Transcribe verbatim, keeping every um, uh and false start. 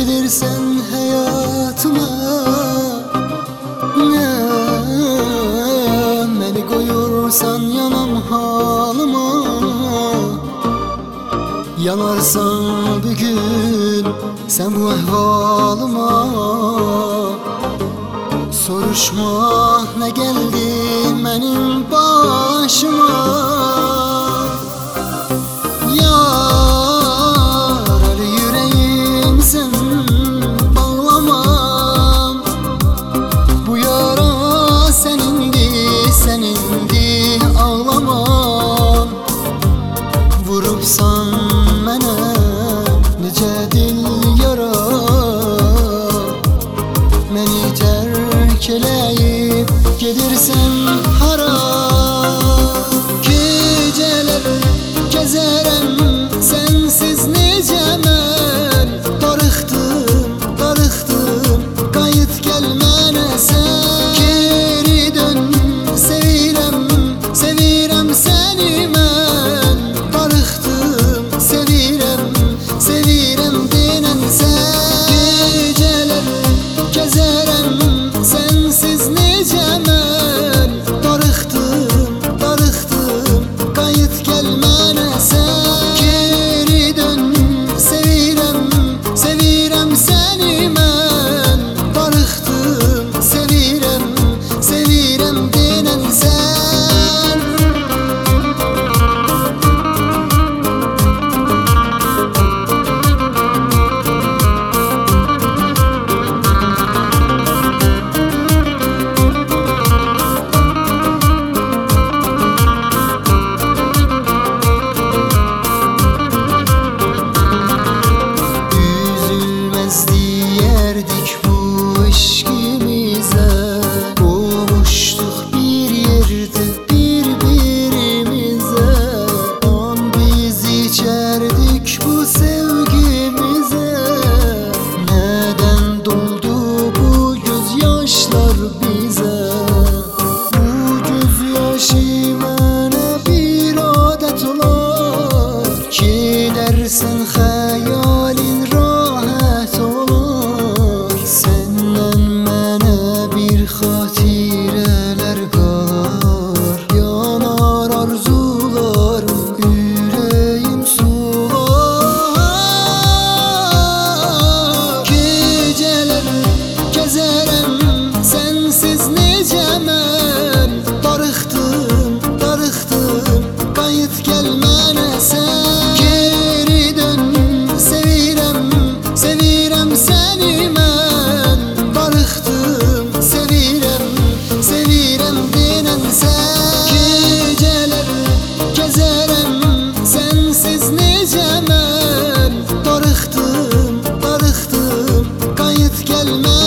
gelirsen hayatıma, ne beni koyursan yanam halıma. Yanarsan bir gün sen bu ehvalıma, soruşma ne geldi benim başıma. Yar yüreğim sen bağlamam, bu yara senindi, senindi ağlamam. Vurupsan mənə necə dil yara, məni tərk eləyib gedirsən hara. Gecələr gəzərəm sensiz necə mən, darıxdım, darıxdım, qayıt gəl mənə sən. Geri dön, sevirəm, sevirəm səni mən, darıxdım, sevirəm, sevirəm denən sən. Gecələr gəzərəm sensiz necə mən, darıxdım, darıxdım, qayıt gəl mənə sən. Geri dön, sevirəm, sevirəm səni mən, darıxdım, sevirəm, sevirəm denən sən. Üzülmez diyerdik bu eşkimize, kovuştuk bir yerde birbirimize. An biz içerdik bu sevgimize, neden doldu bu gözyaşlar bize? Bu gözyaşı mənə bir adet olar, gidersen hayalin rahat olur. Senden mənə bir xatireler qalar, yanar arzularım, yüreğim sular. Geceler gəzərəm sensiz necə mən, darıxdım, darıxdım, qayıt gəl mənə sən. Geri dön, sevirəm, sevirəm səni mən, darıxdım, sevirəm, sevirəm denən sən. Gecələr gəzərəm sensiz necə mən, darıxdım, darıxdım, qayıt gəl mənə.